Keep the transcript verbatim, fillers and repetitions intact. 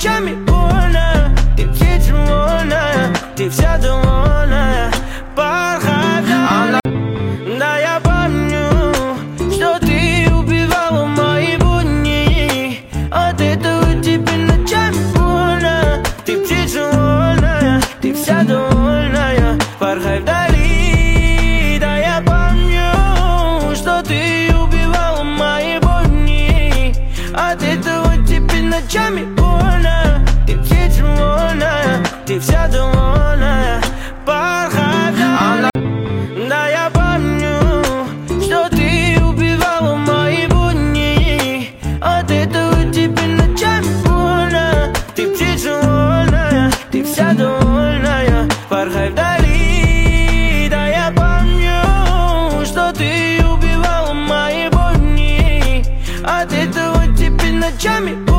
ночами больно. Ты птица вольная, ты вся довольная. Порхай вдаль. Да, я помню, что ты убивала мои будни. От этого тебе ночами больно. Ты птица вольная, ты вся довольная. Порхай вдали. Да, я помню, что ты убивала мои будни. От этого тебе ночами больно. Ты птица вольная, ты вся довольная. Порхай вдаль. Да, я помню, что ты убивала мои будни. От этого тебе ночами больно. Ты птица вольная, ты вся довольная. Порхай вдали. Да, я помню, что ты убивала мои будни. От этого тебе ночами